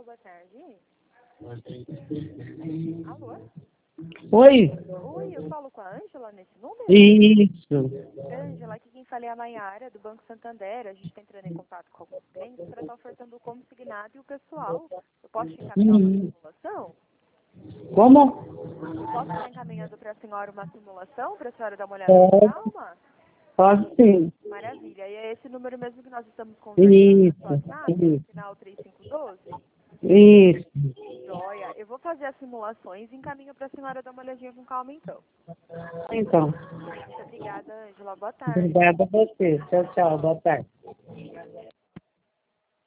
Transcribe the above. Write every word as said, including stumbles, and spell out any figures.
Alô, boa tarde. Alô? Oi. Oi, eu falo com a Ângela nesse número? Isso. Ângela, aqui quem fala é a Maiara, do Banco Santander. A gente está entrando em contato com alguns clientes para estar ofertando o consignado e o pessoal. Eu posso te encaminhar uma Uhum. simulação? Como? Eu posso estar encaminhando para a senhora uma simulação, para a senhora dar uma olhada com Pode, calma? pode sim. Maravilha. E é esse número mesmo que nós estamos conversando, é Isso. só WhatsApp, no Isso. final três cinco um dois? Isso. Joia. Eu vou fazer as simulações e encaminho para a senhora dar uma olhadinha com calma, então. Então, Muito obrigada, Ângela. Boa tarde. obrigada a você. Tchau, tchau. Boa tarde.